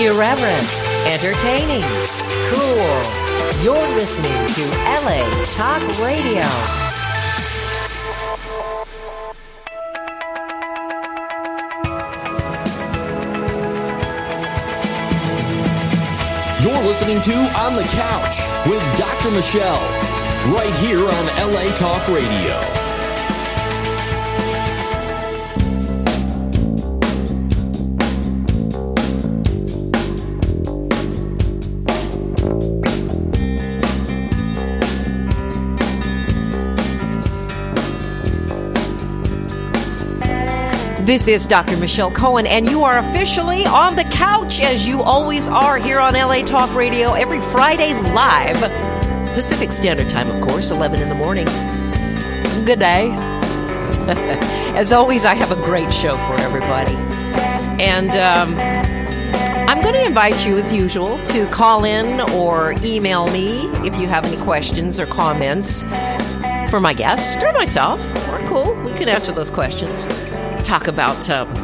Irreverent, entertaining, cool. You're listening to LA Talk Radio. You're listening to On the Couch with Dr. Michelle, right here on LA Talk Radio. This is Dr. Michelle Cohen, and you are officially on the couch, as you always are here on LA Talk Radio, every Friday live. Pacific Standard Time, of course, 11 in the morning. Good day. As always, I have a great show for everybody. And I'm going to invite you, as usual, to call in or email me if you have any questions or comments for my guest or myself. We're cool. We can answer those questions. Talk about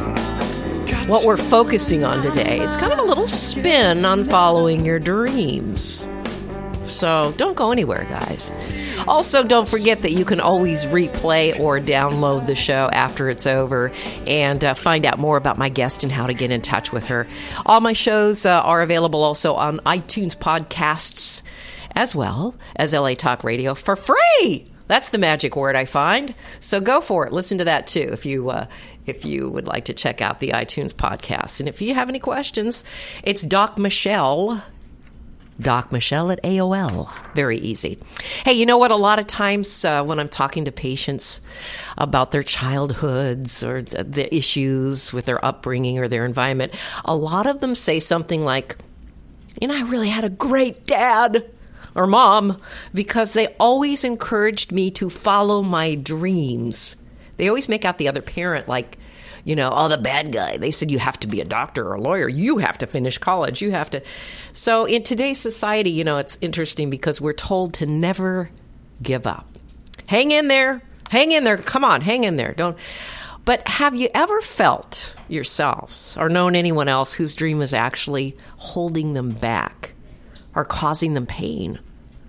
what we're focusing on today. It's kind of a little spin on following your dreams. So don't go anywhere, guys. Also, don't forget that you can always replay or download the show after it's over and find out more about my guest and how to get in touch with her. All my shows are available also on iTunes podcasts as well as LA Talk Radio for free. That's the magic word I find. So go for it. Listen to that too if you would like to check out the iTunes podcast. And if you have any questions, it's Doc Michelle at AOL. Very easy. Hey, you know what? A lot of times when I'm talking to patients about their childhoods or the issues with their upbringing or their environment, a lot of them say something like, I really had a great dad or mom, because they always encouraged me to follow my dreams. They always make out the other parent like, the bad guy. They said, you have to be a doctor or a lawyer. You have to finish college. You have to. So in today's society, it's interesting because we're told to never give up. Hang in there. Hang in there. Come on, hang in there. But have you ever felt yourselves or known anyone else whose dream was actually holding them back or causing them pain?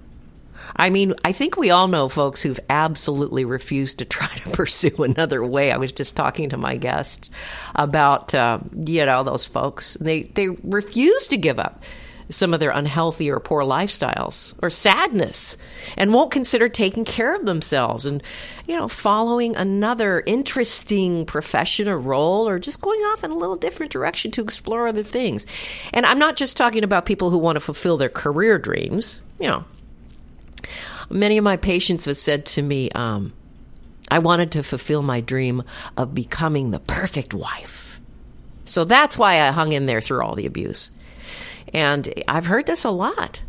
I mean, I think we all know folks who've absolutely refused to try to pursue another way. I was just talking to my guests about, those folks. They refuse to give up some of their unhealthy or poor lifestyles or sadness and won't consider taking care of themselves and, following another interesting profession or role or just going off in a little different direction to explore other things. And I'm not just talking about people who want to fulfill their career dreams, Many of my patients have said to me, I wanted to fulfill my dream of becoming the perfect wife. So that's why I hung in there through all the abuse. And I've heard this a lot,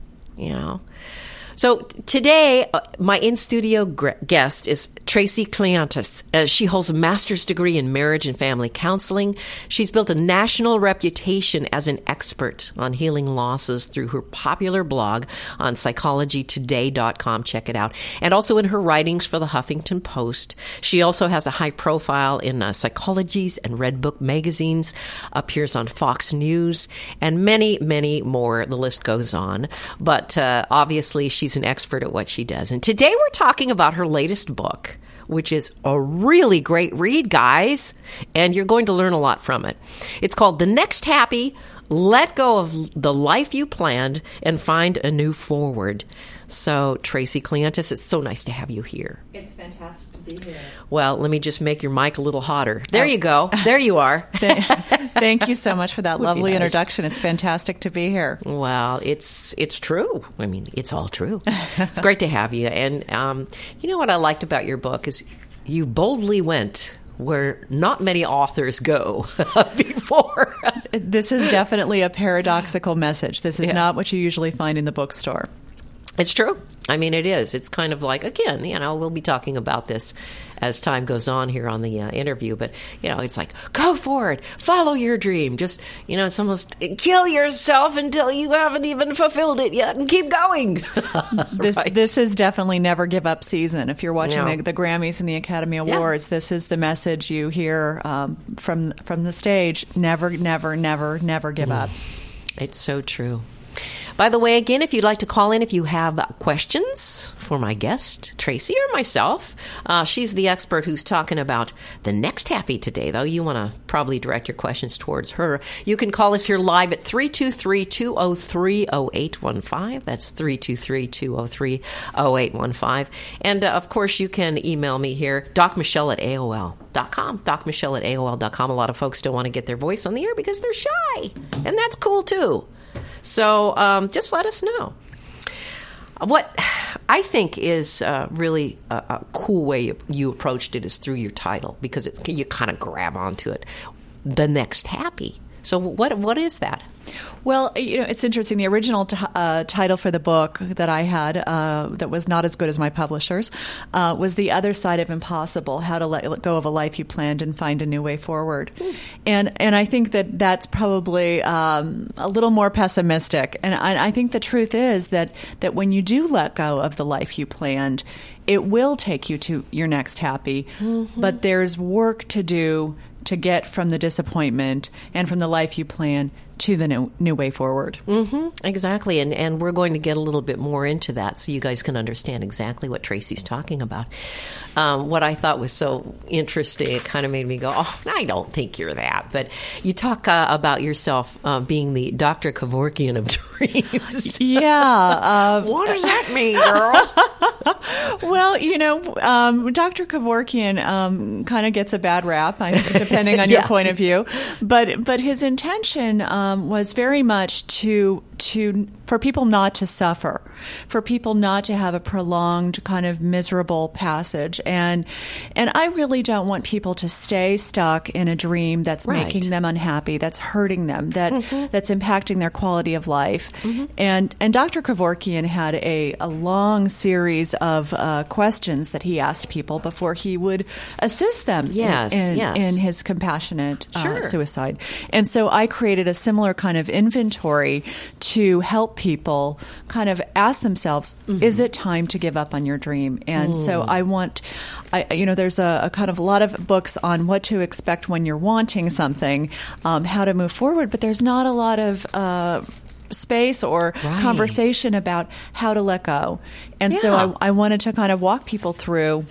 So today, my in-studio guest is Tracy Kleantis. She holds a master's degree in marriage and family counseling. She's built a national reputation as an expert on healing losses through her popular blog on psychologytoday.com. Check it out. And also in her writings for the Huffington Post. She also has a high profile in Psychologies and Red Book magazines, appears on Fox News, and many, many more. The list goes on. But obviously, she's an expert at what she does. And today we're talking about her latest book, which is a really great read, guys, and you're going to learn a lot from it. It's called The Next Happy: Let Go of the Life You Planned and Find a New Forward. So, Tracy Kleantis, it's so nice to have you here. It's fantastic to be here. Well, let me just make your mic a little hotter. There you go. There you are. Thank you so much for that lovely introduction. It's fantastic to be here. Well, it's true. I mean, it's all true. It's great to have you. And what I liked about your book is you boldly went where not many authors go before. This is definitely a paradoxical message. This is not what you usually find in the bookstore. It's true. I mean, it is. It's kind of like, again, we'll be talking about this as time goes on here on the interview. But, it's like, go for it. Follow your dream. Just, it's almost kill yourself until you haven't even fulfilled it yet and keep going. This is definitely never give up season. If you're watching the Grammys and the Academy Awards, this is the message you hear from the stage. Never, never, never, never give up. It's so true. By the way, again, if you'd like to call in, if you have questions for my guest, Tracy, or myself, she's the expert who's talking about the next happy today, though. You want to probably direct your questions towards her. You can call us here live at 323-203-0815. That's 323-203-0815. And, of course, you can email me here, docmichelle@AOL.com, docmichelle@AOL.com. A lot of folks don't want to get their voice on the air because they're shy, and that's cool, too. So just let us know. What I think is really a cool way you approached it is through your title, because you kind of grab onto it. The Next Happy. So what is that? Well, it's interesting. The original title for the book that I had that was not as good as my publisher's was The Other Side of Impossible, How to Let Go of a Life You Planned and Find a New Way Forward. And I think that's probably a little more pessimistic. And I think the truth is that when you do let go of the life you planned, it will take you to your next happy. Mm-hmm. But there's work to do to get from the disappointment and from the life you plan to the new way forward. Mm-hmm, exactly. And we're going to get a little bit more into that so you guys can understand exactly what Tracy's talking about. What I thought was so interesting, it kind of made me go, oh, I don't think you're that. But you talk about yourself being the Dr. Kevorkian of dreams. Yeah. What does that mean, girl? Well, Dr. Kevorkian kind of gets a bad rap, depending on your point of view. But his intention was very much for people not to suffer, for people not to have a prolonged kind of miserable passage. And I really don't want people to stay stuck in a dream that's making them unhappy, that's hurting them, that's impacting their quality of life. Mm-hmm. And Dr. Kevorkian had a long series of questions that he asked people before he would assist them in his compassionate suicide. And so I created a similar kind of inventory to help people kind of ask themselves, is it time to give up on your dream? And so there's a kind of a lot of books on what to expect when you're wanting something, how to move forward, but there's not a lot of space or conversation about how to let go. And so I wanted to kind of walk people through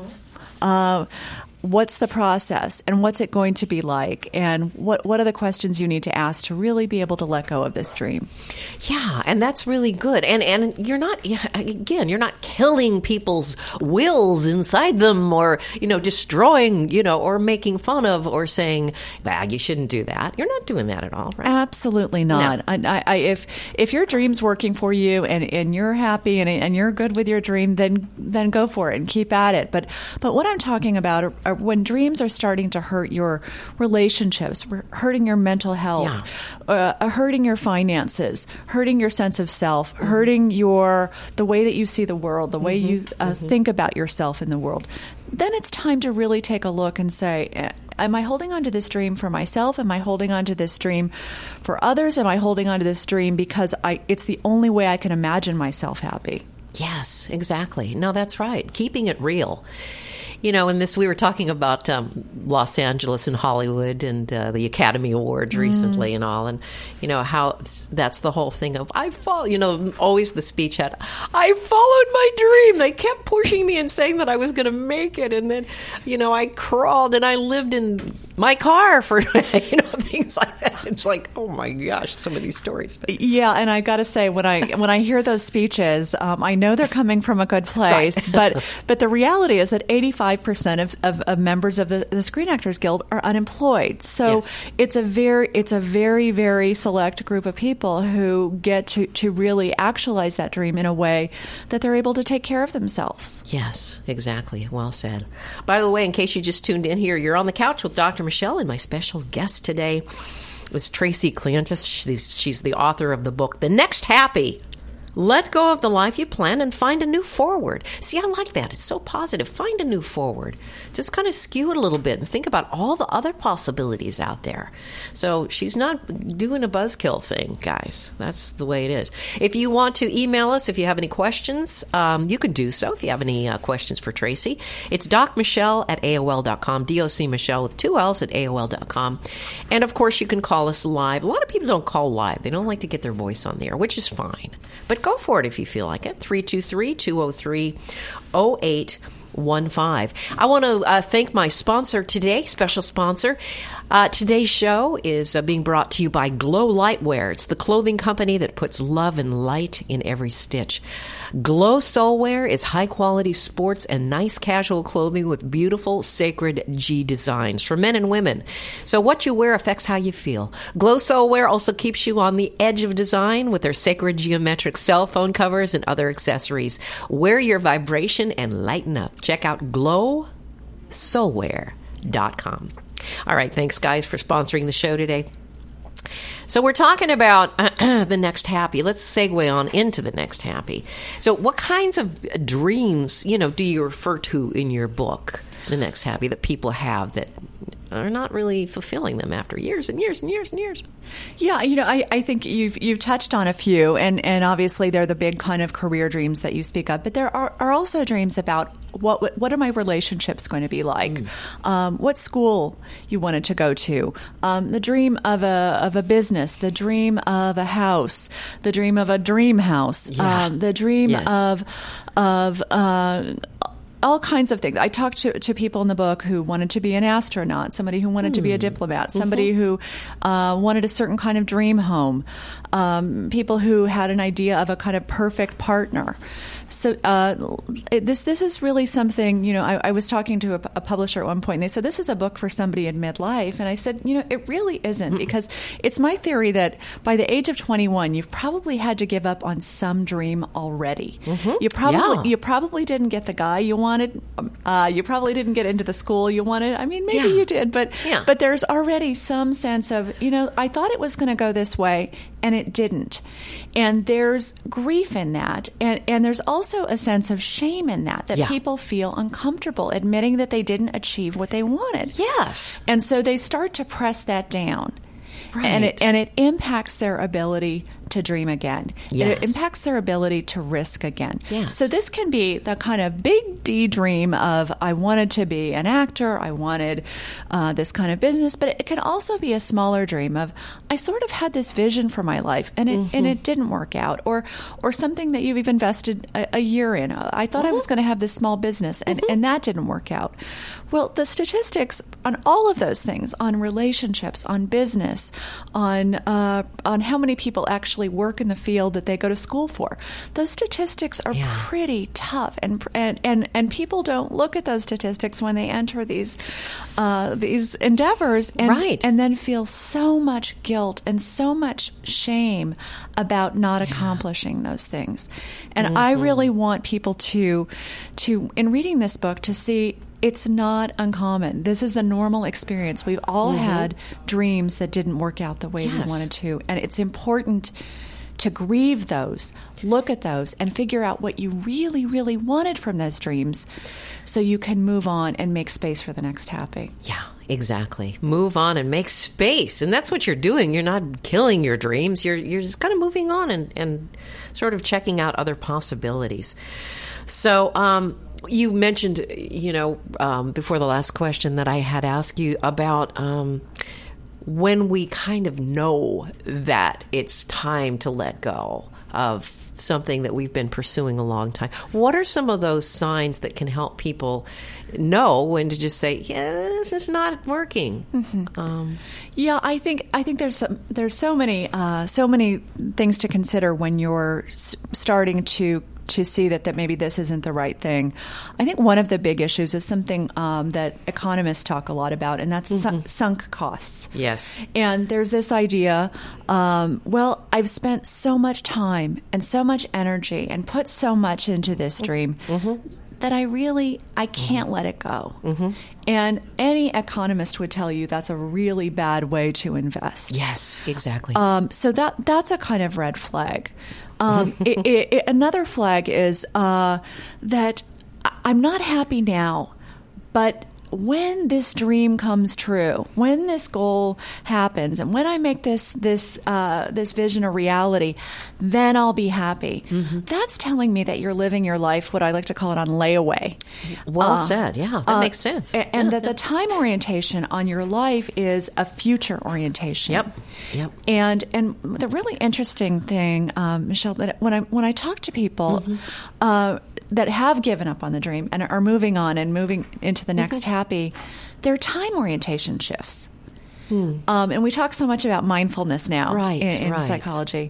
what's the process and what's it going to be like, and what are the questions you need to ask to really be able to let go of this dream. Yeah, and that's really good. And you're not killing people's wills inside them, or destroying, or making fun of, or saying, you shouldn't do that. You're not doing that at all, right? Absolutely not. No. If your dream's working for you and you're happy and you're good with your dream, then go for it and keep at it. But what I'm talking about are when dreams are starting to hurt your relationships, hurting your mental health, hurting your finances, hurting your sense of self, hurting the way that you see the world, the way you think about yourself in the world, then it's time to really take a look and say, am I holding on to this dream for myself? Am I holding on to this dream for others? Am I holding on to this dream because it's the only way I can imagine myself happy? Yes, exactly. No, that's right. Keeping it real. In this, we were talking about Los Angeles and Hollywood and the Academy Awards recently and all, and, how that's the whole thing of, always the speech had, I followed my dream. They kept pushing me and saying that I was going to make it. And then, I crawled and I lived in my car for, things like that. It's like, oh my gosh, some of these stories. Yeah, and I got to say, when I hear those speeches, I know they're coming from a good place, but the reality is that 85% of members of the Screen Actors Guild are unemployed. So it's a very, very select group of people who get to really actualize that dream in a way that they're able to take care of themselves. Yes, exactly. Well said. By the way, in case you just tuned in here, you're on the couch with Dr. Michelle, and my special guest today was Tracy Cleantis. She's the author of the book, The Next Happy. Let go of the life you plan and find a new forward. See, I like that. It's so positive. Find a new forward. Just kind of skew it a little bit and think about all the other possibilities out there. So she's not doing a buzzkill thing, guys. That's the way it is. If you want to email us, if you have any questions, you can do so. If you have any questions for Tracy, it's docmichelle@aol.com, DOC Michelle with 2 L's at AOL.com. And of course, you can call us live. A lot of people don't call live. They don't like to get their voice on the air, which is fine. But go for it if you feel like it. 323-203-0815. I want to thank my sponsor today, special sponsor. Today's show is being brought to you by Glow Lightwear. It's the clothing company that puts love and light in every stitch. Glow Soulwear is high-quality sports and nice casual clothing with beautiful sacred G designs for men and women. So what you wear affects how you feel. Glow Soulwear also keeps you on the edge of design with their sacred geometric cell phone covers and other accessories. Wear your vibration and lighten up. Check out glowsoulwear.com. All right, thanks, guys, for sponsoring the show today. So we're talking about the next happy. Let's segue on into the next happy. So what kinds of dreams, do you refer to in your book, The Next Happy, that people have that are not really fulfilling them after years and years and years and years? Yeah, I think you've touched on a few, and obviously they're the big kind of career dreams that you speak of. But there are also dreams about what are my relationships going to be like, what school you wanted to go to, the dream of a business, the dream of a house, the dream of a dream house, the dream of all kinds of things. I talked to people in the book who wanted to be an astronaut, somebody who wanted to be a diplomat, somebody who wanted a certain kind of dream home, people who had an idea of a kind of perfect partner. So this is really something, I was talking to a publisher at one point, and they said, this is a book for somebody in midlife. And I said, it really isn't, because it's my theory that by the age of 21, you've probably had to give up on some dream already. You probably didn't get the guy you wanted. You probably didn't get into the school you wanted. I mean, maybe you did, but there's already some sense of, I thought it was going to go this way, and it didn't. And there's grief in that. And there's also a sense of shame in that people feel uncomfortable admitting that they didn't achieve what they wanted. Yes. And so they start to press that down. Right. And it impacts their ability to dream again. Yes. It impacts their ability to risk again. Yes. So this can be the kind of big D dream of, I wanted to be an actor, I wanted this kind of business, but it can also be a smaller dream of, I sort of had this vision for my life and it didn't work out, or something that you've invested a year in. I thought I was going to have this small business and that didn't work out. Well, the statistics on all of those things, on relationships, on business, on how many people actually work in the field that they go to school for, those statistics are pretty tough, and people don't look at those statistics when they enter these endeavors and then feel so much guilt and so much shame about not accomplishing those things. And I really want people to in reading this book to see it's not uncommon. This is a normal experience. We've all had dreams that didn't work out the way we wanted to. And it's important to grieve those, look at those, and figure out what you really, really wanted from those dreams so you can move on and make space for the next happy. Yeah, exactly. Move on and make space. And that's what you're doing. You're not killing your dreams. You're just kind of moving on and sort of checking out other possibilities. So, you mentioned, before the last question that I had asked you about when we kind of know that it's time to let go of something that we've been pursuing a long time. What are some of those signs that can help people know when to just say, this is not working? I think there's so many things to consider when you're starting to see that maybe this isn't the right thing. I think one of the big issues is something that economists talk a lot about, and that's sunk costs. Yes. And there's this idea, I've spent so much time and so much energy and put so much into this dream that I can't let it go. And any economist would tell you that's a really bad way to invest. Yes, exactly. So that's a kind of red flag. Another flag is that I'm not happy now, but when this dream comes true, when this goal happens, and when I make this vision a reality, then I'll be happy. Mm-hmm. That's telling me that you're living your life, what I like to call it, on layaway. Well said. Yeah, that makes sense. And that the time orientation on your life is a future orientation. Yep. And the really interesting thing, Michelle, that when I talk to people. Mm-hmm. That have given up on the dream and are moving on and moving into the next happy, their time orientation shifts. And we talk so much about mindfulness now in psychology.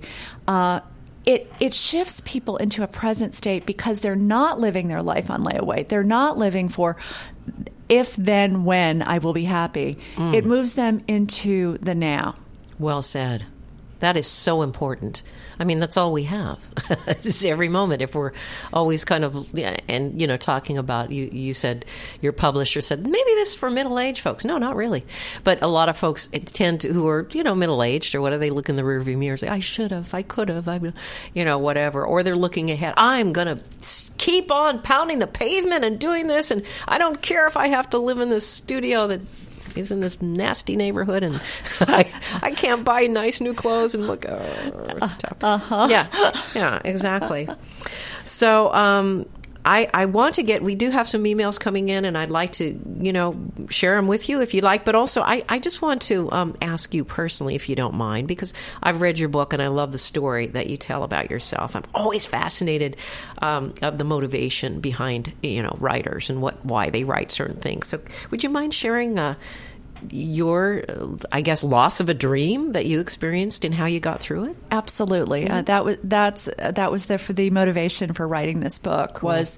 It shifts people into a present state because they're not living their life on layaway. They're not living for if, then, when I will be happy. It moves them into the now. Well said. That is so important. I mean, that's all we have. It's every moment. If we're always kind of, and, talking about, you said, your publisher said, maybe this is for middle-aged folks. No, not really. But a lot of folks tend to, who are, middle-aged or whatever, they look in the rearview mirror and say, I should have, I could have, whatever. Or they're looking ahead. I'm going to keep on pounding the pavement and doing this, and I don't care if I have to live in this studio that is in this nasty neighborhood, and I can't buy nice new clothes and look. It's tough. Uh-huh. Yeah, exactly. So I want to we do have some emails coming in, and I'd like to, share them with you if you'd like. But also, I just want to ask you personally, if you don't mind, because I've read your book and I love the story that you tell about yourself. I'm always fascinated of the motivation behind, writers and why they write certain things. So would you mind sharing your, I guess, loss of a dream that you experienced and how you got through it? Absolutely. Mm-hmm. That was the motivation for writing this book. Cool. Was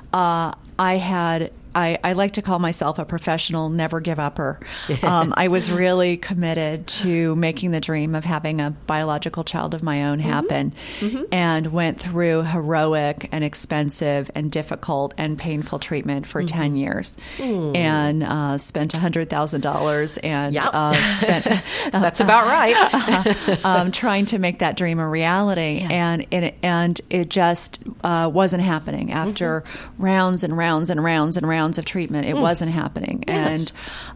I like to call myself a professional never give upper. I was really committed to making the dream of having a biological child of my own happen, and went through heroic and expensive and difficult and painful treatment for 10 years, and spent $100,000 and spent that's about right. Trying to make that dream a reality, and it just wasn't happening after rounds and rounds and rounds and rounds of treatment. It wasn't happening, and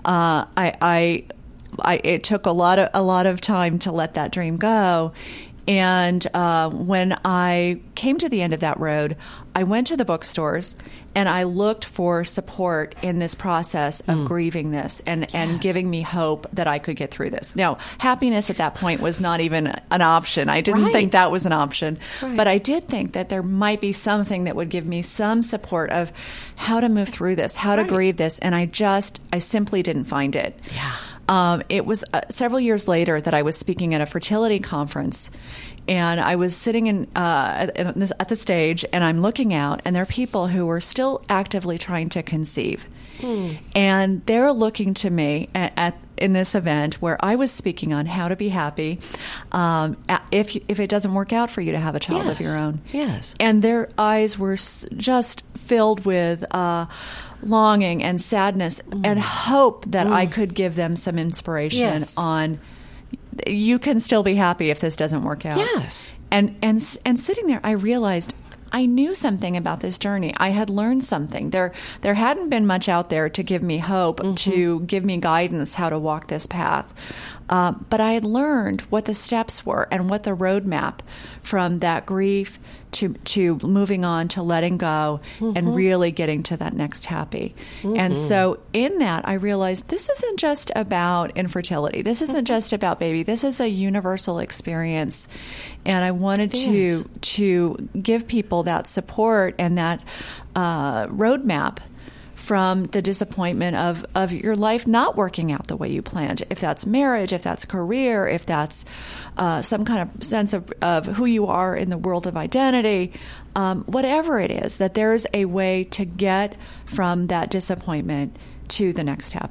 it took a lot of time to let that dream go. And when I came to the end of that road, I went to the bookstores and I looked for support in this process of grieving this and giving me hope that I could get through this. Now, happiness at that point was not even an option. I didn't think that was an option. Right. But I did think that there might be something that would give me some support of how to move through this, how to grieve this. And I simply didn't find it. Yeah. It was several years later that I was speaking at a fertility conference, and I was sitting at the stage, and I'm looking out, and there are people who are still actively trying to conceive. And they're looking to me in this event where I was speaking on how to be happy if it doesn't work out for you to have a child of your own. Yes. And their eyes were just filled with longing and sadness and hope that I could give them some inspiration on you can still be happy if this doesn't work out. Yes. And sitting there, I realized I knew something about this journey. I had learned something. There hadn't been much out there to give me hope, to give me guidance how to walk this path. But I had learned what the steps were and what the roadmap from that grief to moving on to letting go and really getting to that next happy. And so in that, I realized this isn't just about infertility. This isn't just about baby. This is a universal experience. And I wanted to give people that support and that roadmap from the disappointment of your life not working out the way you planned. If that's marriage, if that's career, if that's some kind of sense of who you are in the world of identity, whatever it is, that there is a way to get from that disappointment to the next happy.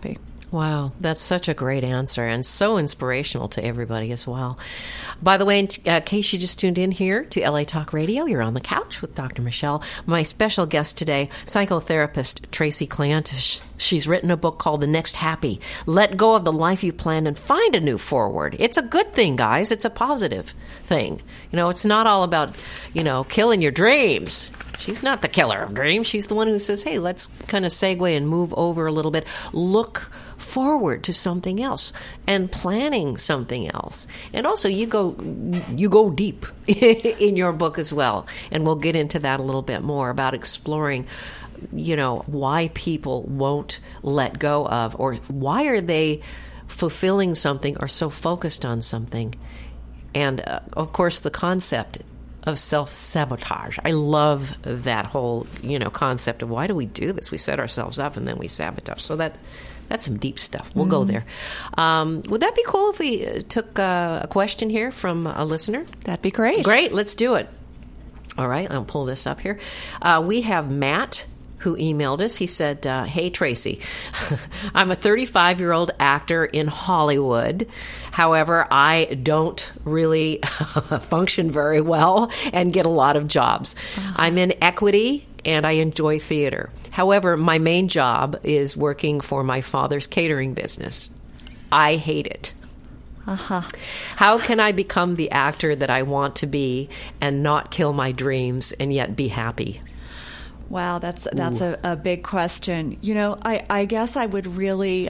Wow, that's such a great answer and so inspirational to everybody as well. By the way, in case you just tuned in here to LA Talk Radio, you're on the couch with Dr. Michelle. My special guest today, psychotherapist Tracy Cleantis. She's written a book called The Next Happy. Let go of the life you planned and find a new forward. It's a good thing, guys. It's a positive thing. It's not all about, killing your dreams. She's not the killer of dreams. She's the one who says, hey, let's kind of segue and move over a little bit. Look forward to something else and planning something else. And also you go deep in your book as well. And we'll get into that a little bit more about exploring, why people won't let go of, or why are they fulfilling something or so focused on something. And of course the concept of self-sabotage. I love that whole, concept of why do we do this? We set ourselves up and then we sabotage. So that's some deep stuff. We'll go there. Would that be cool if we took a question here from a listener? That'd be great. Great. Let's do it. All right. I'll pull this up here. We have Matt, who emailed us. He said, hey, Tracy, I'm a 35-year-old actor in Hollywood. However, I don't really function very well and get a lot of jobs. I'm in equity and I enjoy theater. However, my main job is working for my father's catering business. I hate it. How can I become the actor that I want to be and not kill my dreams and yet be happy? Wow, that's a big question. I guess I would really,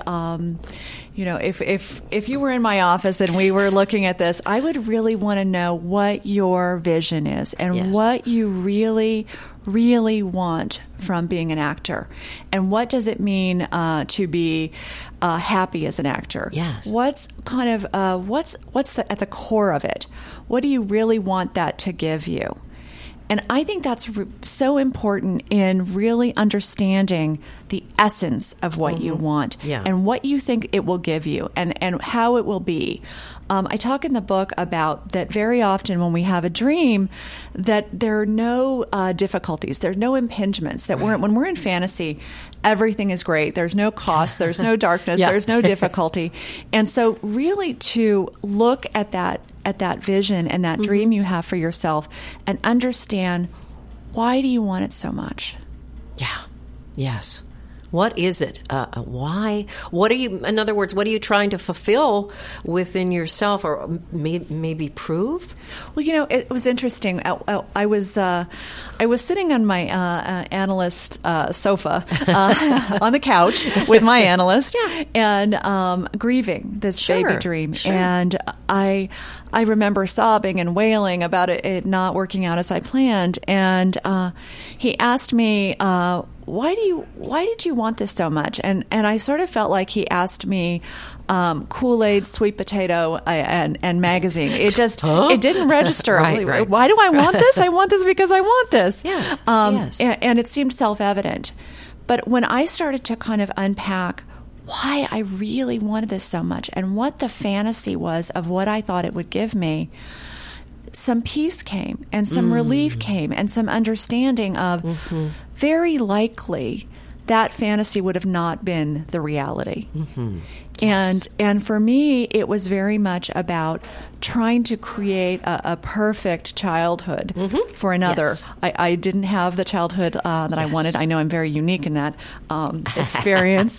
if you were in my office and we were looking at this, I would really want to know what your vision is and what you really, really want from being an actor, and what does it mean to be happy as an actor? Yes. What's kind of what's at the core of it? What do you really want that to give you? And I think that's so important in really understanding the essence of what you want and what you think it will give you and how it will be. I talk in the book about that very often when we have a dream that there are no difficulties, there are no impingements, that when we're in fantasy, everything is great. There's no cost, there's no darkness, there's no difficulty. And so really to look at that vision and that dream you have for yourself and understand, why do you want it so much? Yeah. Yes. What is it? Why? What are you, in other words, what are you trying to fulfill within yourself or maybe prove? Well, it was interesting. I was sitting on my analyst sofa on the couch with my analyst and grieving this baby dream. Sure. And I remember sobbing and wailing about it not working out as I planned. And he asked me, why did you want this so much? And I sort of felt like he asked me Kool-Aid, sweet potato, and magazine. It just it didn't register. Right. Why do I want this? I want this because I want this. Yes. Yes. And it seemed self-evident. But when I started to kind of unpack why I really wanted this so much and what the fantasy was of what I thought it would give me, some peace came and some relief came and some understanding of very likely that fantasy would have not been the reality. Yes. And for me, it was very much about trying to create a perfect childhood for another. Yes. I didn't have the childhood that I wanted. I know I'm very unique in that experience.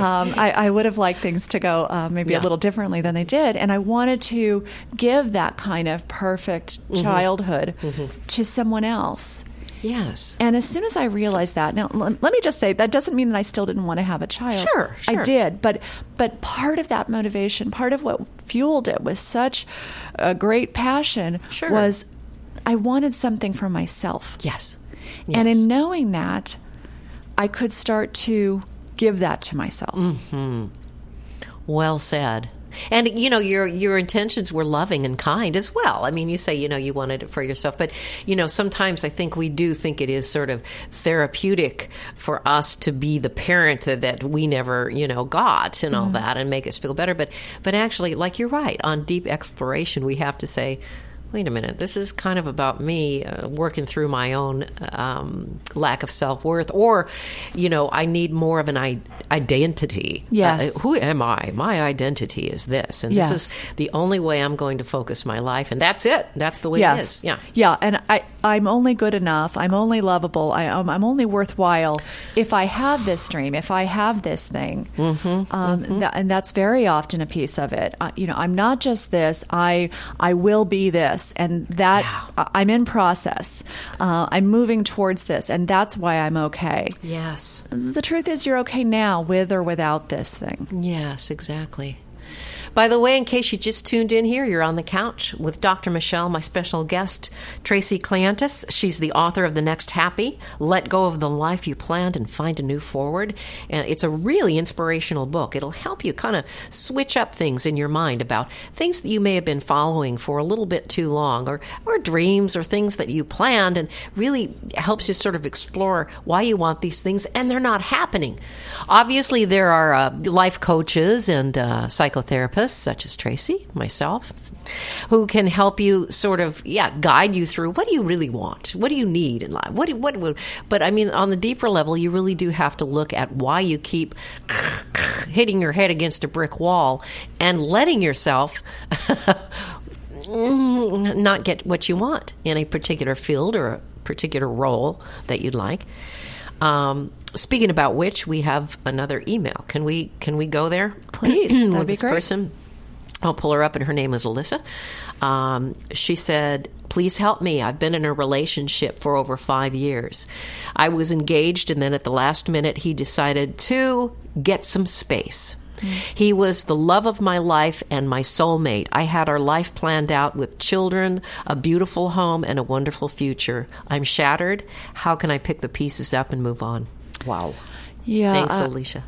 I would have liked things to go maybe a little differently than they did. And I wanted to give that kind of perfect childhood to someone else. Yes. And as soon as I realized that, now let me just say, that doesn't mean that I still didn't want to have a child. Sure. I did. But part of that motivation, part of what fueled it was such a great passion was I wanted something for myself. Yes. And in knowing that, I could start to give that to myself. Well said. And, your intentions were loving and kind as well. I mean, you say, you wanted it for yourself. But, sometimes I think we do think it is sort of therapeutic for us to be the parent that we never, got and all that and make us feel better. But actually, like you're right, on deep exploration, we have to say, wait a minute, this is kind of about me working through my own lack of self-worth, or, I need more of an identity. Yes. Who am I? My identity is this, and yes. this is the only way I'm going to focus my life, and that's it. That's the way yes. it is. Yeah. Yeah, and I'm only good enough. I'm only lovable. I'm only worthwhile if I have this dream, if I have this thing. And that's very often a piece of it. I'm not just this. I will be this. And that I'm in process. I'm moving towards this, and that's why I'm okay. Yes. The truth is, you're okay now with or without this thing. Yes, exactly. By the way, in case you just tuned in here, you're on the couch with Dr. Michelle, my special guest, Tracy Kleantis. She's the author of The Next Happy, Let Go of the Life You Planned and Find a New Forward. And it's a really inspirational book. It'll help you kind of switch up things in your mind about things that you may have been following for a little bit too long, or dreams or things that you planned, and really helps you sort of explore why you want these things and they're not happening. Obviously, there are life coaches and psychotherapists, such as Tracy, myself, who can help you sort of, guide you through what do you really want? What do you need in life? But I mean, on the deeper level, you really do have to look at why you keep hitting your head against a brick wall and letting yourself not get what you want in a particular field or a particular role that you'd like. Speaking about which, we have another email. Can we go there? Please, that'd be great. Person? I'll pull her up, and her name is Alyssa. She said, "Please help me. I've been in a relationship for over 5 years. I was engaged, and then at the last minute, he decided to get some space. He was the love of my life and my soulmate. I had our life planned out with children, a beautiful home, and a wonderful future. I'm shattered. How can I pick the pieces up and move on?" Wow. Yeah. Thanks, Alicia.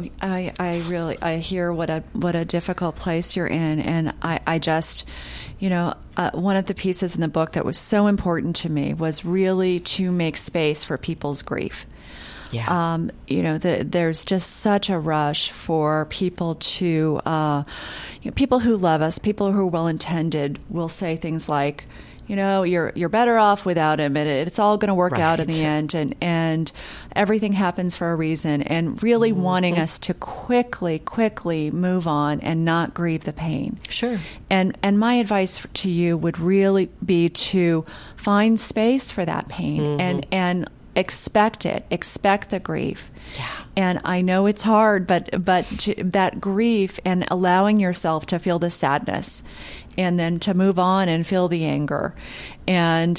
I hear what a difficult place you're in, and I just, one of the pieces in the book that was so important to me was really to make space for people's grief. Yeah. There's just such a rush for people to, people who love us, people who are well-intended will say things like, you're better off without him, and it's all going to work out in the end, and everything happens for a reason, and really wanting us to quickly move on and not grieve the pain. Sure. And my advice to you would really be to find space for that pain and expect it. Expect the grief. Yeah. And I know it's hard, but that grief and allowing yourself to feel the sadness, and then to move on and feel the anger, and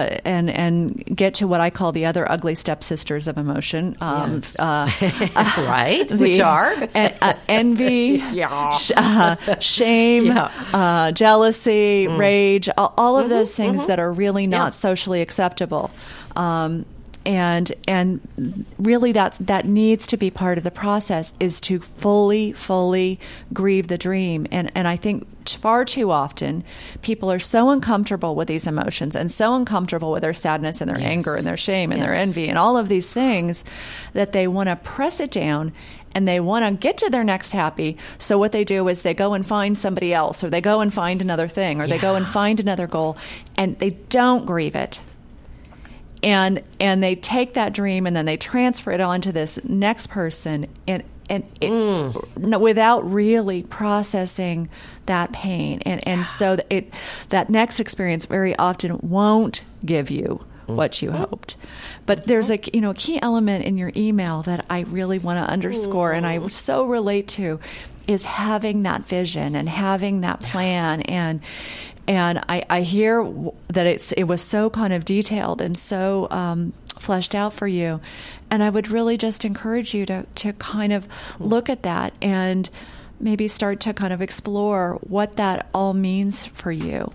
get to what I call the other ugly stepsisters of emotion. Yes. Right. Which are envy, shame, jealousy, rage, all of those things that are really not socially acceptable. And really that needs to be part of the process, is to fully grieve the dream. And I think far too often people are so uncomfortable with these emotions and so uncomfortable with their sadness and their anger and their shame and their envy and all of these things that they want to press it down and they want to get to their next happy. So what they do is they go and find somebody else, or they go and find another thing, or they go and find another goal, and they don't grieve it. And they take that dream and then they transfer it onto this next person, and without really processing that pain, and so that next experience very often won't give you what you hoped. But there's a key element in your email that I really want to underscore, and I so relate to, is having that vision and having that plan. And I hear that it was so kind of detailed and so fleshed out for you. And I would really just encourage you to kind of look at that and maybe start to kind of explore what that all means for you.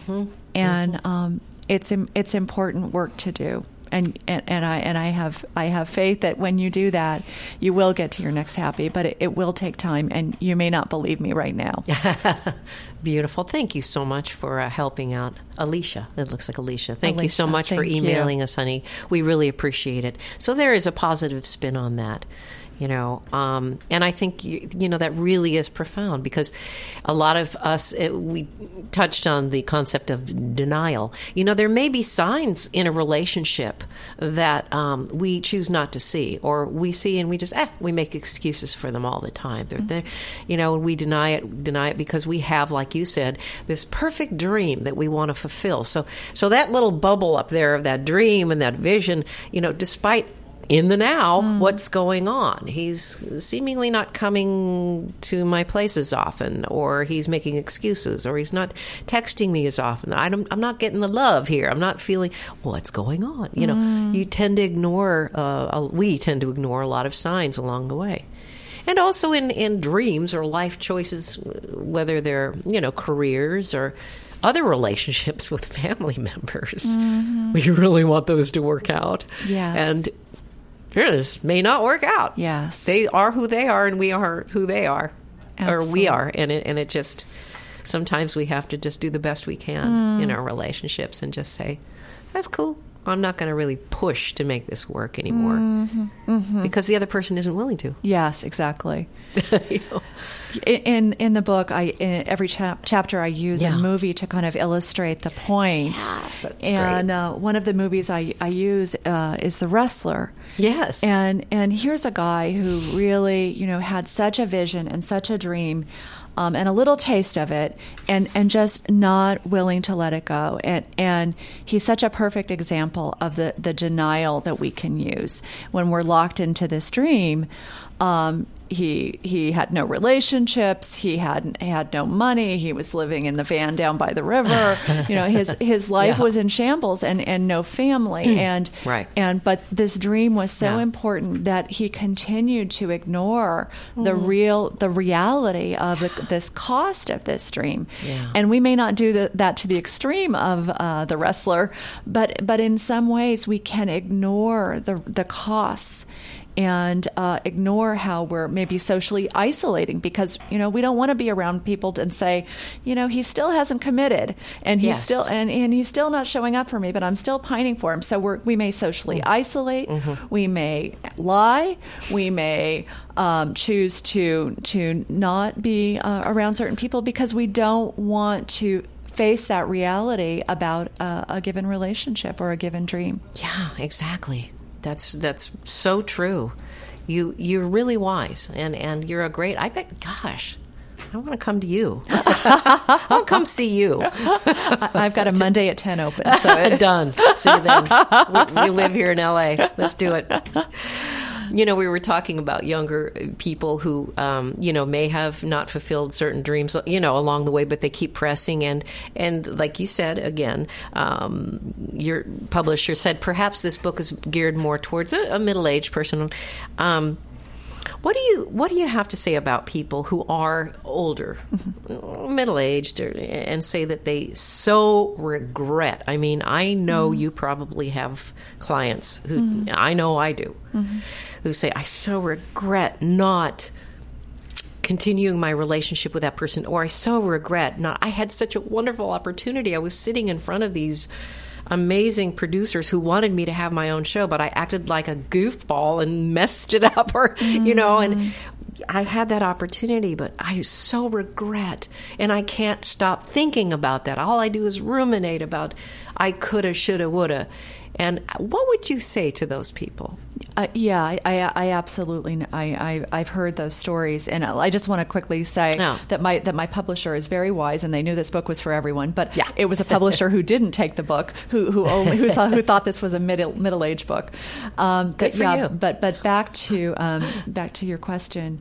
And it's important work to do. And I have faith that when you do that, you will get to your next happy, but it will take time, and you may not believe me right now. Beautiful. Thank you so much for helping out. Alicia. It looks like Alicia. Thank you so much for Thank emailing us, honey. We really appreciate it. So there is a positive spin on that. And I think, that really is profound, because a lot of us, we touched on the concept of denial. There may be signs in a relationship that we choose not to see, or we see and we just, we make excuses for them all the time. We deny it because we have, like you said, this perfect dream that we want to fulfill. So that little bubble up there of that dream and that vision, despite in the now, what's going on? He's seemingly not coming to my place as often, or he's making excuses, or he's not texting me as often. I'm not getting the love here. I'm not feeling what's going on. You tend to ignore. We tend to ignore a lot of signs along the way. And also in dreams or life choices, whether they're, careers or other relationships with family members. We really want those to work out. Yes. And this may not work out. Yes. They are who they are, and we are who they are. Absolutely. Or we are. And it just, sometimes we have to just do the best we can in our relationships and just say, that's cool. I'm not going to really push to make this work anymore because the other person isn't willing to. Yes, exactly. In the book, in every chapter I use a movie to kind of illustrate the point. Yeah, that's and great. One of the movies I use is The Wrestler. Yes. And here's a guy who really, had such a vision and such a dream, and a little taste of it, and just not willing to let it go. And he's such a perfect example of the denial that we can use when we're locked into this dream. He had no relationships. He had no money. He was living in the van down by the river. His life was in shambles, and no family. But this dream was so important that he continued to ignore the reality of this cost of this dream. Yeah. And we may not do that to the extreme of The Wrestler, but in some ways we can ignore the costs and ignore how we're maybe socially isolating, because we don't want to be around people and say, he still hasn't committed, and he's still and he's still not showing up for me, but I'm still pining for him. So we may socially isolate, we may lie, we may choose to not be around certain people because we don't want to face that reality about a given relationship or a given dream. Yeah, exactly. That's so true. You're really wise, and you're a great. I bet. Gosh, I want to come to you. I'll come see you. I've got a Monday at 10 open. So Done. See you then. We live here in LA. Let's do it. We were talking about younger people who, may have not fulfilled certain dreams, along the way, but they keep pressing. And like you said, again, your publisher said perhaps this book is geared more towards a middle-aged person. What do you have to say about people who are older, middle-aged, and say that they so regret? I mean, I know you probably have clients who, I know I do, who say, I so regret not continuing my relationship with that person, or I so regret not, I had such a wonderful opportunity. I was sitting in front of these amazing producers who wanted me to have my own show, but I acted like a goofball and messed it up, or, and I had that opportunity, but I so regret, and I can't stop thinking about that. All I do is ruminate about I coulda, shoulda, woulda. And what would you say to those people? I absolutely. I've heard those stories, and I just want to quickly say that my publisher is very wise, and they knew this book was for everyone. But it was a publisher who didn't take the book, who thought this was a middle-aged book. Good for you. But back to your question.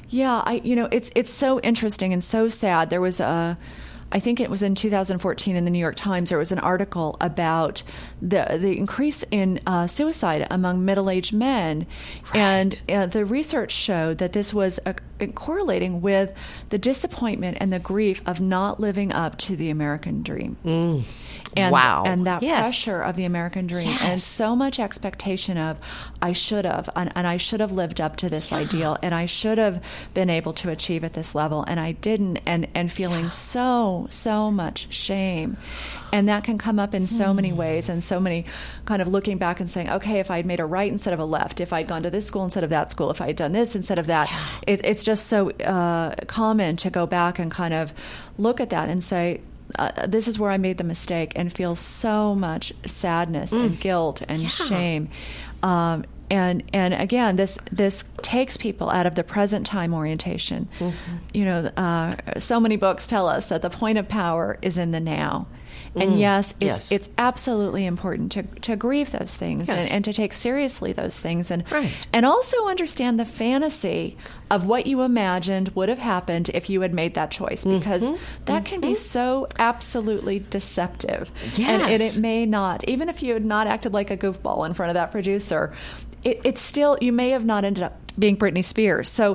It's so interesting and so sad. There was I think it was in 2014 in the New York Times, there was an article about the increase in suicide among middle-aged men. Right. And the research showed that this was correlating with the disappointment and the grief of not living up to the American dream. And, wow. And that pressure of the American dream, and so much expectation of I should have, and I should have lived up to this ideal, and I should have been able to achieve at this level, and I didn't, and feeling so so much shame. And that can come up in so many ways, and so many kind of looking back and saying, okay, if I'd made a right instead of a left, if I'd gone to this school instead of that school, if I'd done this instead of that, it's just so common to go back and kind of look at that and say, this is where I made the mistake, and feel so much sadness and guilt and shame. And again, this takes people out of the present time orientation. You know, so many books tell us that the point of power is in the now. And yes, it's absolutely important to grieve those things and to take seriously those things, and also understand the fantasy of what you imagined would have happened if you had made that choice, because that can be so absolutely deceptive. And it may not, even if you had not acted like a goofball in front of that producer, it's still, you may have not ended up being Britney Spears. So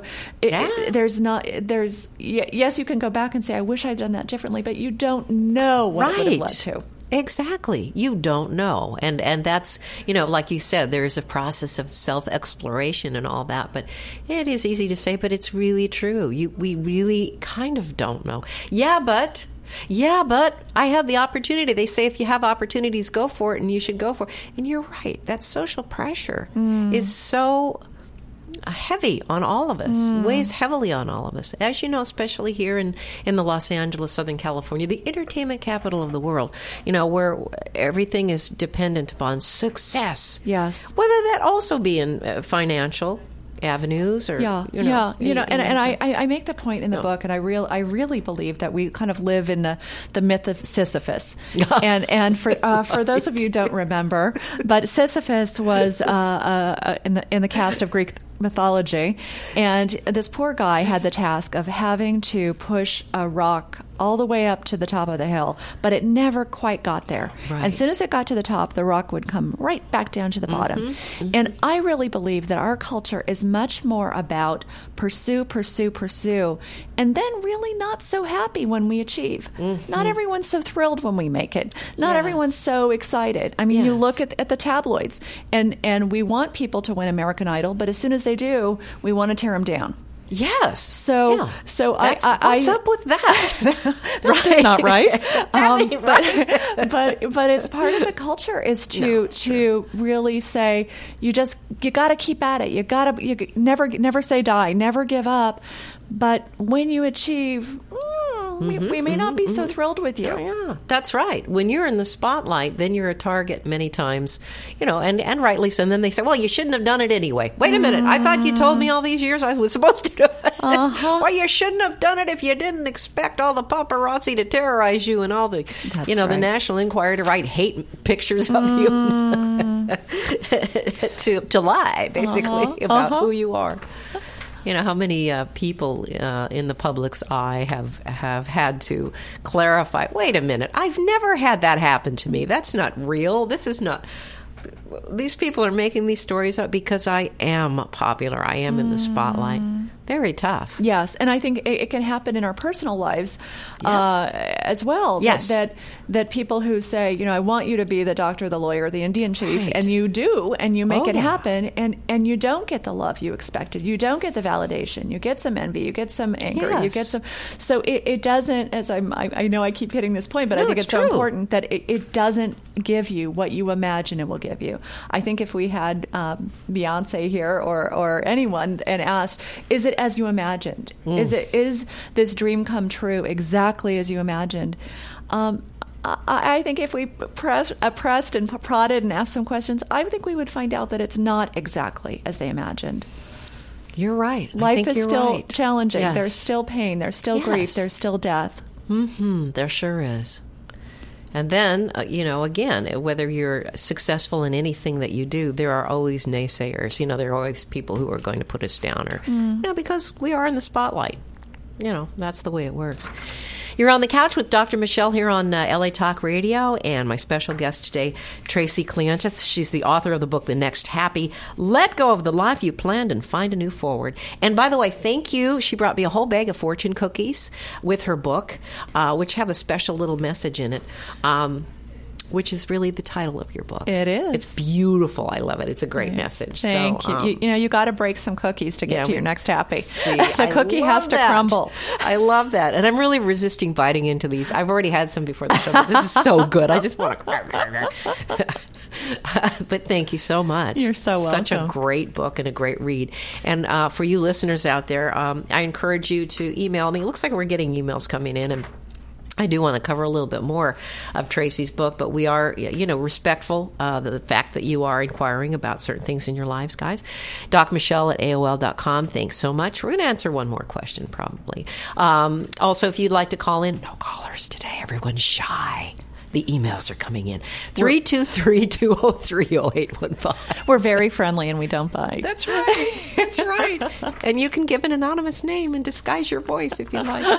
yes, you can go back and say, I wish I'd done that differently, but you don't know what it would have led to. Exactly. You don't know. And that's, you know, like you said, there's a process of self-exploration and all that, but it is easy to say, but it's really true. We really kind of don't know. Yeah, but I had the opportunity. They say if you have opportunities, go for it, and you should go for it. And you're right. That social pressure is so heavy on all of us, weighs heavily on all of us. As you know, especially here in the Los Angeles, Southern California, the entertainment capital of the world, you know, where everything is dependent upon success. Yes. Whether that also be in financial avenues or and I make the point in the book, and I really believe that we kind of live in the myth of Sisyphus. and for those of you who don't remember, but Sisyphus was in the cast of Greek mythology, and this poor guy had the task of having to push a rock all the way up to the top of the hill, but it never quite got there. Right. As soon as it got to the top, the rock would come right back down to the bottom. And I really believe that our culture is much more about pursue, and then really not so happy when we achieve. Not everyone's so thrilled when we make it. Not everyone's so excited. I mean, you look at the tabloids, and we want people to win American Idol, but as soon as they do, we want to tear them down. Yes. So what's up with that? That's just not right. Right. But it's part of the culture is to really say you got to keep at it. You never say die, never give up. But when you achieve, we may not be so thrilled with you. Yeah, that's right. When you're in the spotlight, then you're a target many times, you know, and rightly so. And then they say, well, you shouldn't have done it anyway. Wait a minute. I thought you told me all these years I was supposed to do it. Well, you shouldn't have done it if you didn't expect all the paparazzi to terrorize you and all the, the National Enquirer to write hate pictures of you to lie, basically, about who you are. You know, how many people in the public's eye have had to clarify, wait a minute, I've never had that happen to me. That's not real. This is not... These people are making these stories up because I am popular. I am in the spotlight. Very tough. Yes, and I think it can happen in our personal lives as well. Yes. That people who say, you know, I want you to be the doctor, the lawyer, the Indian chief, and you do, and you make it happen, and you don't get the love you expected. You don't get the validation. You get some envy. You get some anger. You get some. So it doesn't, as I know I keep hitting this point, but I think it's so important that it doesn't give you what you imagine it will give you. I think if we had Beyonce here or anyone and asked, is it as you imagined? Is this dream come true exactly as you imagined? I think if we pressed and prodded and asked some questions, I think we would find out that it's not exactly as they imagined. You're right. Life is still challenging. Yes. There's still pain. There's still grief. There's still death. There sure is. And then, again, whether you're successful in anything that you do, there are always naysayers. You know, there are always people who are going to put us down, or because we are in the spotlight. You know, that's the way it works. You're on the couch with Dr. Michelle here on LA Talk Radio, and my special guest today, Tracy Kleantis. She's the author of the book, The Next Happy. Let go of the life you planned and find a new forward. And by the way, thank you. She brought me a whole bag of fortune cookies with her book, which have a special little message in it. which is really the title of your book. It is. It's beautiful. I love it. It's a great message. Thank you. You got to break some cookies to get to your next happy. The cookie has to crumble. I love that. And I'm really resisting biting into these. I've already had some before the show, but this is so good. I just want to... But thank you so much. You're so welcome. Such a great book and a great read. And for you listeners out there, I encourage you to email me. It looks like we're getting emails coming in, and I do want to cover a little bit more of Tracy's book, but we are, respectful of the fact that you are inquiring about certain things in your lives, guys. DocMichelle@AOL.com. Thanks so much. We're going to answer one more question, probably. Also, if you'd like to call in, no callers today. Everyone's shy. The emails are coming in. 323-203-0815. We're very friendly and we don't bite. That's right. That's right. And you can give an anonymous name and disguise your voice if you like.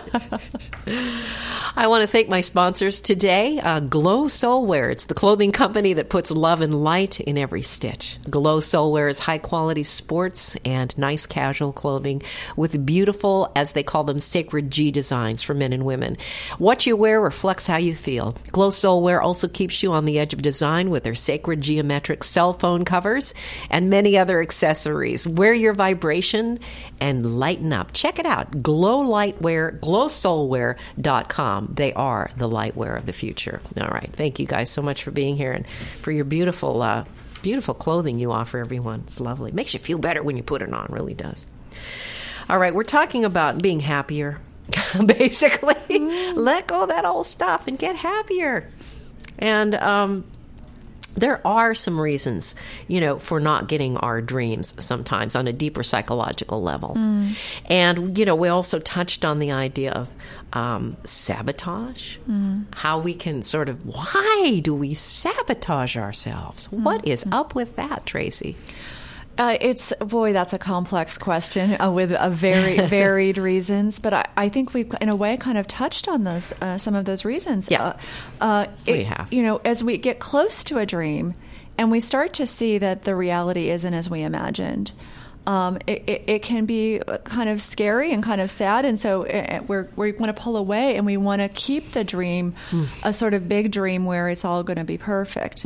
I want to thank my sponsors today. Glow Soulwear. It's the clothing company that puts love and light in every stitch. Glow Soulwear is high-quality sports and nice casual clothing with beautiful, as they call them, sacred G designs for men and women. What you wear reflects how you feel. Glow Soulwear also keeps you on the edge of design with their sacred geometric cell phone covers and many other accessories. Wear your vibration and lighten up. Check it out. glowsoulwear.com. They are the lightwear of the future. All right. Thank you guys so much for being here and for your beautiful, beautiful clothing you offer everyone. It's lovely. Makes you feel better when you put it on. Really does. All right. We're talking about being happier. Basically, let go of that old stuff and get happier. And there are some reasons, for not getting our dreams sometimes on a deeper psychological level. And, we also touched on the idea of sabotage, how we can why do we sabotage ourselves? What is up with that, Tracy? That's a complex question with a very varied reasons. But I think we've, in a way, kind of touched on those some of those reasons. Yeah, we have. As we get close to a dream, and we start to see that the reality isn't as we imagined. It can be kind of scary and kind of sad, and so we want to pull away, and we want to keep the dream a sort of big dream where it's all going to be perfect,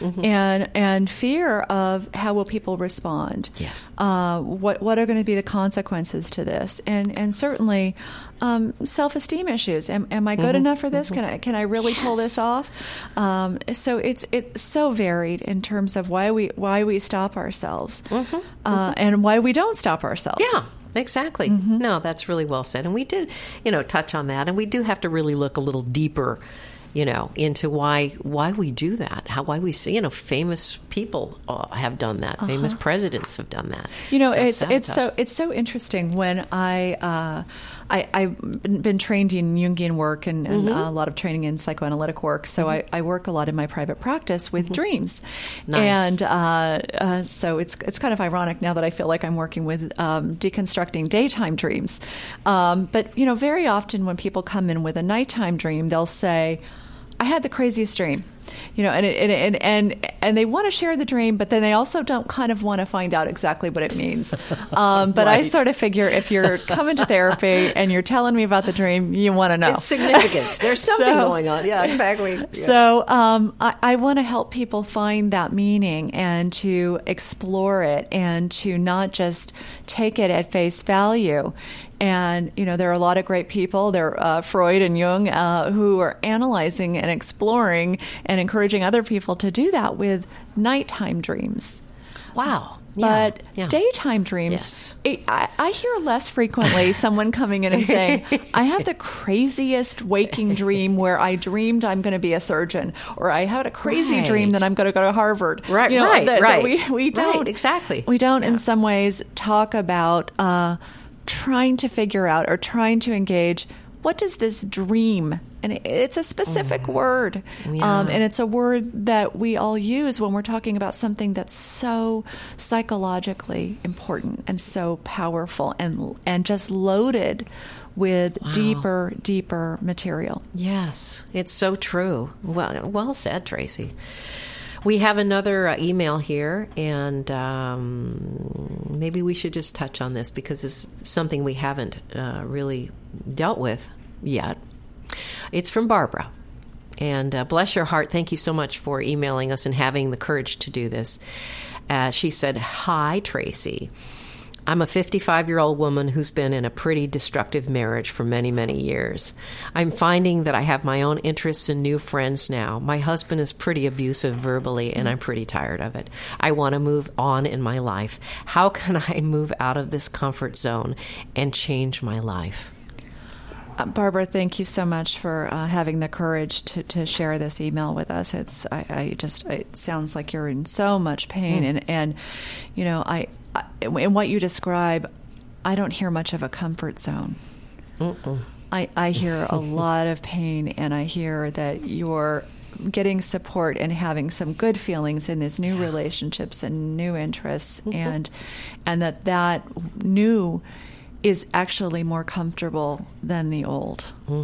and fear of how will people respond? Yes. What are going to be the consequences to this? And certainly self-esteem issues. Am I good enough for this? Can I really pull this off? So it's so varied in terms of why we stop ourselves, and why we don't stop ourselves. Yeah, exactly. No, that's really well said. And we did, touch on that. And we do have to really look a little deeper, into why we do that. Why we see, famous people have done that. Famous presidents have done that. It's so interesting when I've been trained in Jungian work and a lot of training in psychoanalytic work. So I work a lot in my private practice with dreams. Nice. And so it's kind of ironic now that I feel like I'm working with deconstructing daytime dreams. But, very often when people come in with a nighttime dream, they'll say, I had the craziest dream. And they want to share the dream, but then they also don't kind of want to find out exactly what it means. But right. I sort of figure if you're coming to therapy and you're telling me about the dream, you want to know. It's significant. There's something going on. Yeah, exactly. Yeah. So I want to help people find that meaning and to explore it and to not just take it at face value. And, there are a lot of great people. There are Freud and Jung who are analyzing and exploring and encouraging other people to do that with nighttime dreams. Wow. But daytime dreams, yes. I hear less frequently someone coming in and saying, I have the craziest waking dream where I dreamed I'm going to be a surgeon, or I had a crazy dream that I'm going to go to Harvard. Right, We don't. Right, exactly. We don't in some ways talk about trying to figure out or trying to engage, what does this dream, and it's a specific word, and it's a word that we all use when we're talking about something that's so psychologically important and so powerful and just loaded with deeper material. Yes, it's so true. Well said, Tracy. We have another email here, and maybe we should just touch on this because it's something we haven't really dealt with yet. It's from Barbara, And bless your heart. Thank you so much for emailing us and having the courage to do this. She said, "Hi, Tracy. I'm a 55-year-old woman who's been in a pretty destructive marriage for many, many years. I'm finding that I have my own interests and new friends now. My husband is pretty abusive verbally, and I'm pretty tired of it. I want to move on in my life. How can I move out of this comfort zone and change my life?" Barbara, thank you so much for having the courage to share this email with us. It sounds like you're in so much pain, and you know, in what you describe, I don't hear much of a comfort zone. I hear a lot of pain, and I hear that you're getting support and having some good feelings in these new relationships and new interests, and that new is actually more comfortable than the old.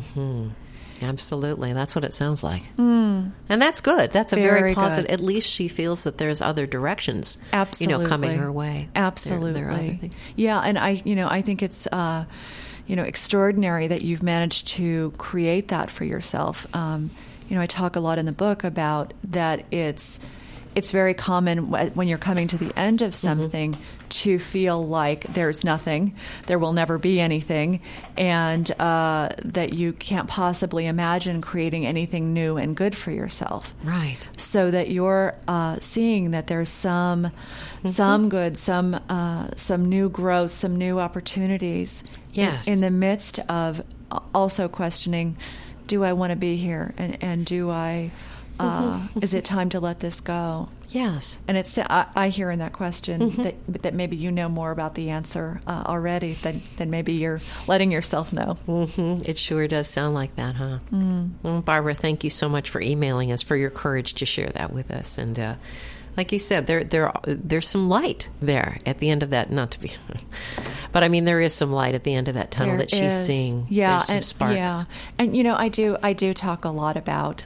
Absolutely. That's what it sounds like. And that's good. That's a very positive. Good. At least she feels that there's other directions, coming her way. Absolutely. Yeah, and I think it's extraordinary that you've managed to create that for yourself. I talk a lot in the book about that it's very common when you're coming to the end of something to feel like there's nothing, there will never be anything, and that you can't possibly imagine creating anything new and good for yourself. Right. So that you're seeing that there's some good, some new growth, some new opportunities. Yes. In the midst of also questioning, do I want to be here, and do I? Is it time to let this go? Yes. And I hear in that question that maybe you know more about the answer already than maybe you're letting yourself know. It sure does sound like that, huh? Well, Barbara, thank you so much for emailing us, for your courage to share that with us. And like you said, there's some light there at the end of that. Not to be, but I mean, there is some light at the end of that tunnel that she's seeing. Yeah, there's some sparks. Yeah, and I do talk a lot about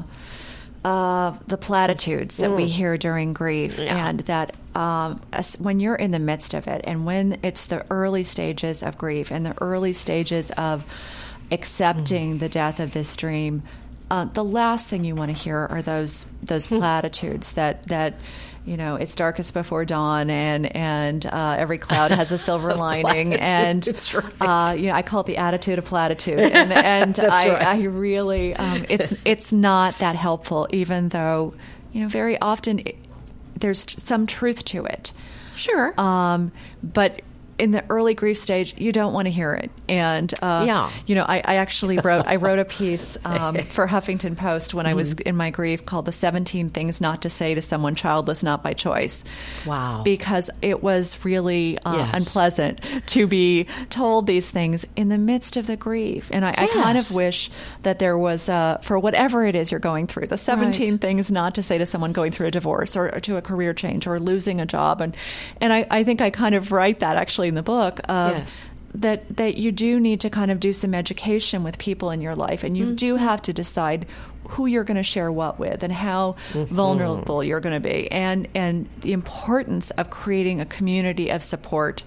the platitudes that we hear during grief, and that when you're in the midst of it, and when it's the early stages of grief and the early stages of accepting the death of this dream, the last thing you want to hear are those platitudes that it's darkest before dawn, and every cloud has a silver lining, and it's right. I call it the attitude of platitude, and That's right. I really it's not that helpful, even though very often there's some truth to it. Sure, but in the early grief stage, you don't want to hear it. And, I actually wrote a piece for Huffington Post when I was in my grief called The 17 Things Not to Say to Someone Childless Not by Choice. Wow. Because it was really unpleasant to be told these things in the midst of the grief. And I kind of wish that there was, for whatever it is you're going through, the 17 things not to say to someone going through a divorce or to a career change or losing a job. And I think I kind of write that actually in the book, that you do need to kind of do some education with people in your life, and you do have to decide who you're going to share what with and how vulnerable you're going to be, and the importance of creating a community of support,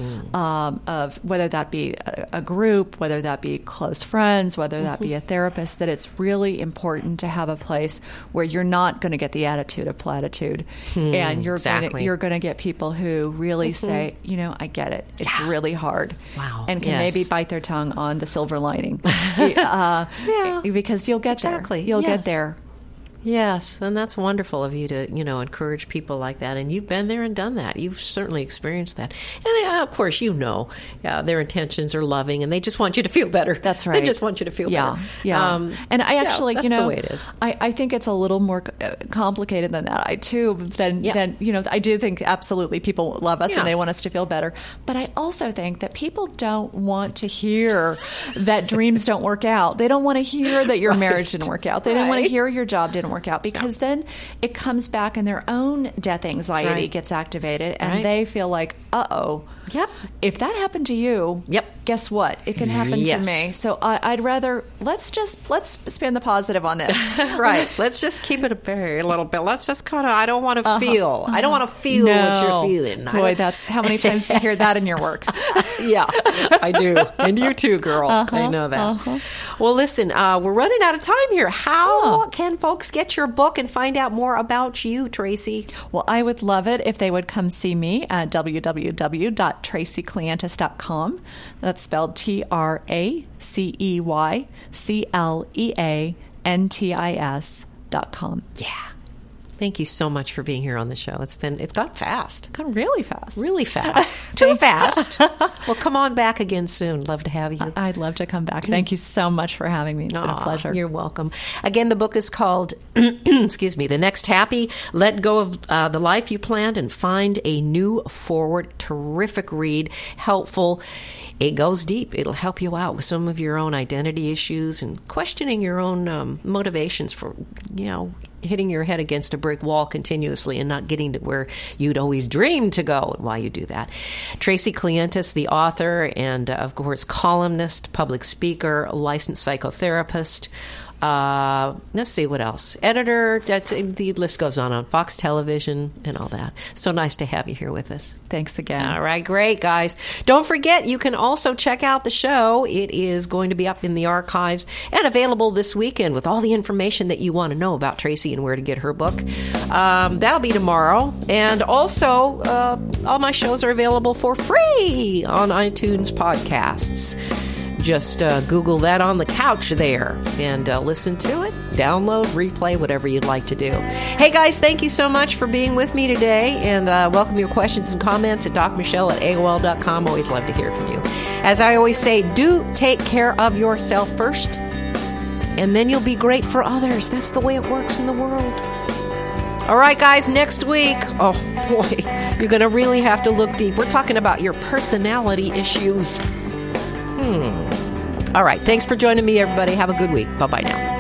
of whether that be a group, whether that be close friends, whether that be a therapist, that it's really important to have a place where you're not going to get the attitude of platitude, and you're going to get people who really say, I get it. It's really hard. Wow. And can maybe bite their tongue on the silver lining, because you'll get there. You'll get there. Yes, and that's wonderful of you to, encourage people like that. And you've been there and done that. You've certainly experienced that. And of course, their intentions are loving, and they just want you to feel better. That's right. They just want you to feel better. Yeah. And I actually, that's the way it is. I think it's a little more complicated than that. I do think absolutely people love us and they want us to feel better. But I also think that people don't want to hear that dreams don't work out. They don't want to hear that your marriage didn't work out. They don't want to hear your job didn't work out, because then it comes back and their own death anxiety gets activated, and they feel like, if that happened to you, guess what? It can happen to me. So I'd rather let's spin the positive on this. Right. Let's just keep it a little bit. Let's just kind of. I don't want to feel. I don't want to feel what you're feeling. Boy, that's how many times do you hear that in your work? Yeah, I do. And you too, girl. I know that. Well, listen, we're running out of time here. How can folks get your book and find out more about you, Tracy? Well, I would love it if they would come see me at www.tracycleantis.com. That's spelled TracyCleantis.com. Yeah. Thank you so much for being here on the show. It's gone fast. It's gone really fast. Really fast. Too fast. Well, come on back again soon. Love to have you. I'd love to come back. Thank you so much for having me. It's been a pleasure. You're welcome. Again, the book is called, The Next Happy. Let go of the life you planned and find a new forward. Terrific read. Helpful. It goes deep. It'll help you out with some of your own identity issues and questioning your own motivations for, hitting your head against a brick wall continuously and not getting to where you'd always dreamed to go and why you do that. Tracy Cleantis, the author and, of course, columnist, public speaker, licensed psychotherapist. Let's see what else. Editor, the list goes on Fox Television and all that. So nice to have you here with us. Thanks again. All right, great, guys. Don't forget, you can also check out the show. It is going to be up in the archives and available this weekend with all the information that you want to know about Tracy and where to get her book. That'll be tomorrow. And also, all my shows are available for free on iTunes podcasts. Just Google that On the Couch there and listen to it, download, replay, whatever you'd like to do. Hey, guys, thank you so much for being with me today, and welcome your questions and comments at docmichelle@AOL.com. Always love to hear from you. As I always say, do take care of yourself first, and then you'll be great for others. That's the way it works in the world. All right, guys, next week, oh, boy, you're going to really have to look deep. We're talking about your personality issues. All right. Thanks for joining me, everybody. Have a good week. Bye-bye now.